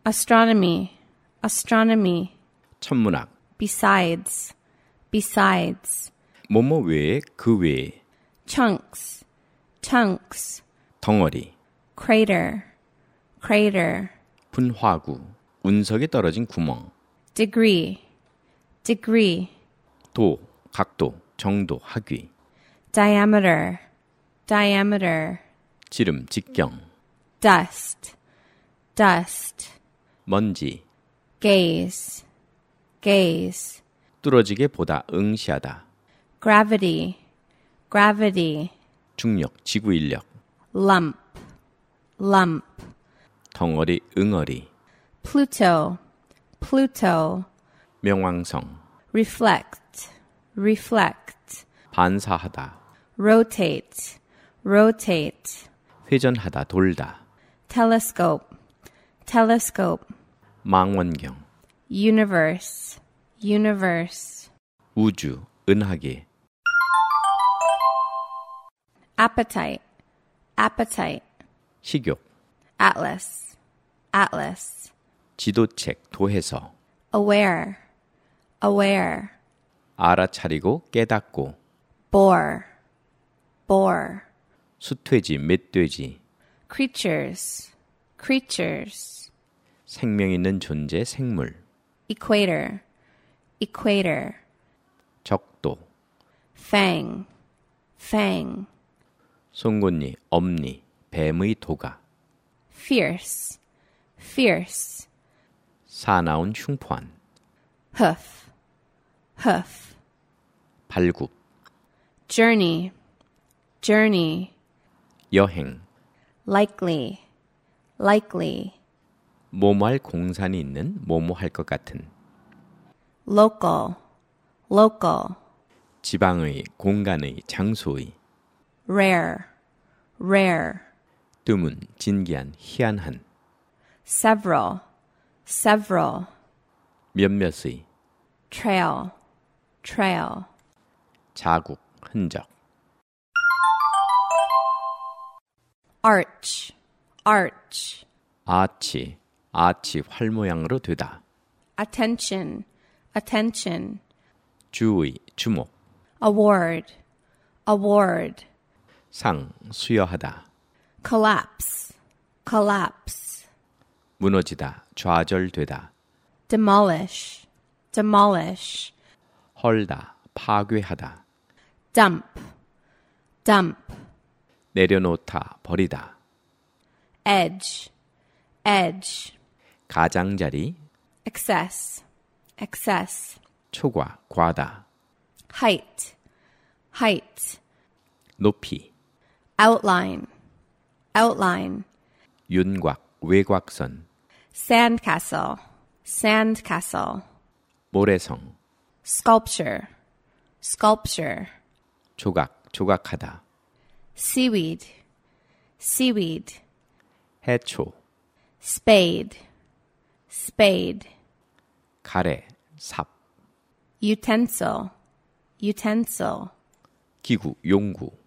astronomy, astronomy. 천문학, besides, besides. 뭐뭐 외에 그 외에. chunks, chunks. 덩어리, crater, crater. 분화구, 운석이 떨어진 구멍. degree, degree. 도, 각도, 정도, 하귀. diameter, diameter. 지름, 직경. dust, dust. 먼지, gaze, gaze. 뚫어지게 보다, 응시하다. gravity, gravity. 중력, 지구 인력. lump, lump. 덩어리, 응어리. Pluto, Pluto. 명왕성, reflect, reflect. 반사하다. rotate, rotate. 회전하다, 돌다. telescope, telescope. 망원경, universe, universe. 우주, 은하계. appetite, appetite. 식욕, atlas, atlas. 지도책, 도해서. aware, aware. 알아차리고 깨닫고. bore, bore. 수퇴지, 멧돼지. creatures, creatures. 생명 있는 존재, 생물. equator, equator. 적도, fang, fang. 송곳니, 엄니, 뱀의 도가. fierce, fierce. 사나운 흉포한. hoof, hoof. 발굽, journey, journey. 여행. likely, likely. 뭐뭐할 공산이 있는, 뭐뭐할 것 같은. local, local. 지방의, 공간의, 장소의. rare, rare. 드문, 진기한, 희한한. several, several. 몇몇의. trail, trail. 자국, 흔적. arch, arch. 아치, 아치 활 모양으로 되다. attention, attention. 주의, 주목. award, award. 상, 수여하다. collapse, collapse. 무너지다, 좌절되다. demolish, demolish. 헐다, 파괴하다. dump, dump. 내려놓다, 버리다. edge, edge. 가장자리. excess, excess. 초과, 과다. height, height. 높이. outline, outline. 윤곽, 외곽선. sandcastle, sandcastle. 모래성. sculpture, sculpture. 조각, 조각하다. seaweed, seaweed. 해초. spade, spade. 가래, 삽. utensil, utensil. 기구, 용구.